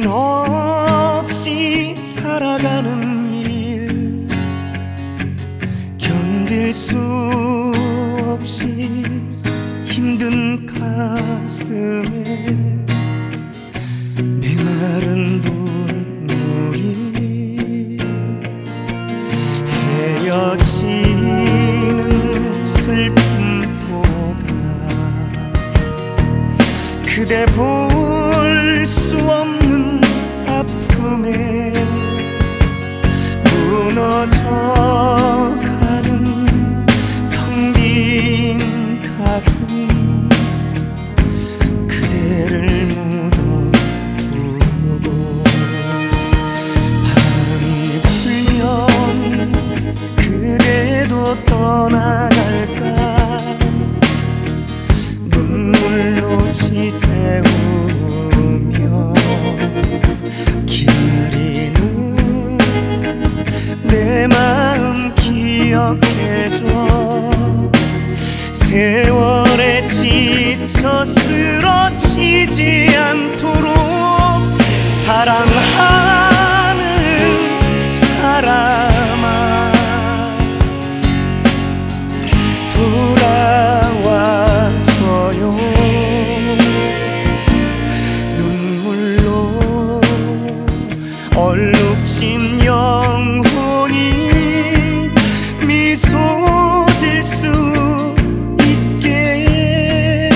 정신없이 살아가는 일, 견딜 수 없이 힘든 가슴에 메마른 눈물이, 헤어지는 슬픔보다 그대 볼 수 없는 아픔에 무너져가는 텅 빈 가슴, 그대를 묻어두고 바람이 불면 그대도 떠나갈까, 눈물로 지새우며 기다리는 내 마음 기억해줘. 세월에 지쳐 쓰러지지 않도록 사랑하는 사람아, 돌아와줘요. 눈물로 얼룩진 영혼이 미소 질 수 있게.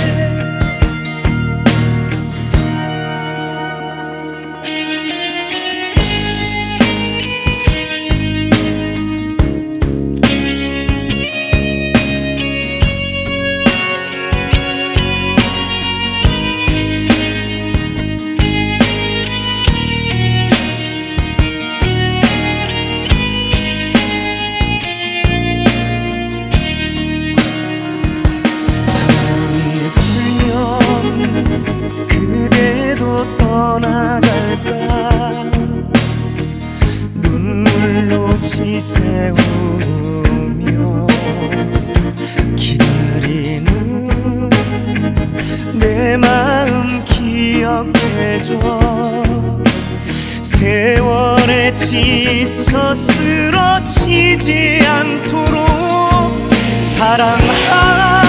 그대도 떠나갈까, 눈물로 지새우며 기다리는 내 마음 기억해줘. 세월에 지쳐 쓰러지지 않도록 사랑하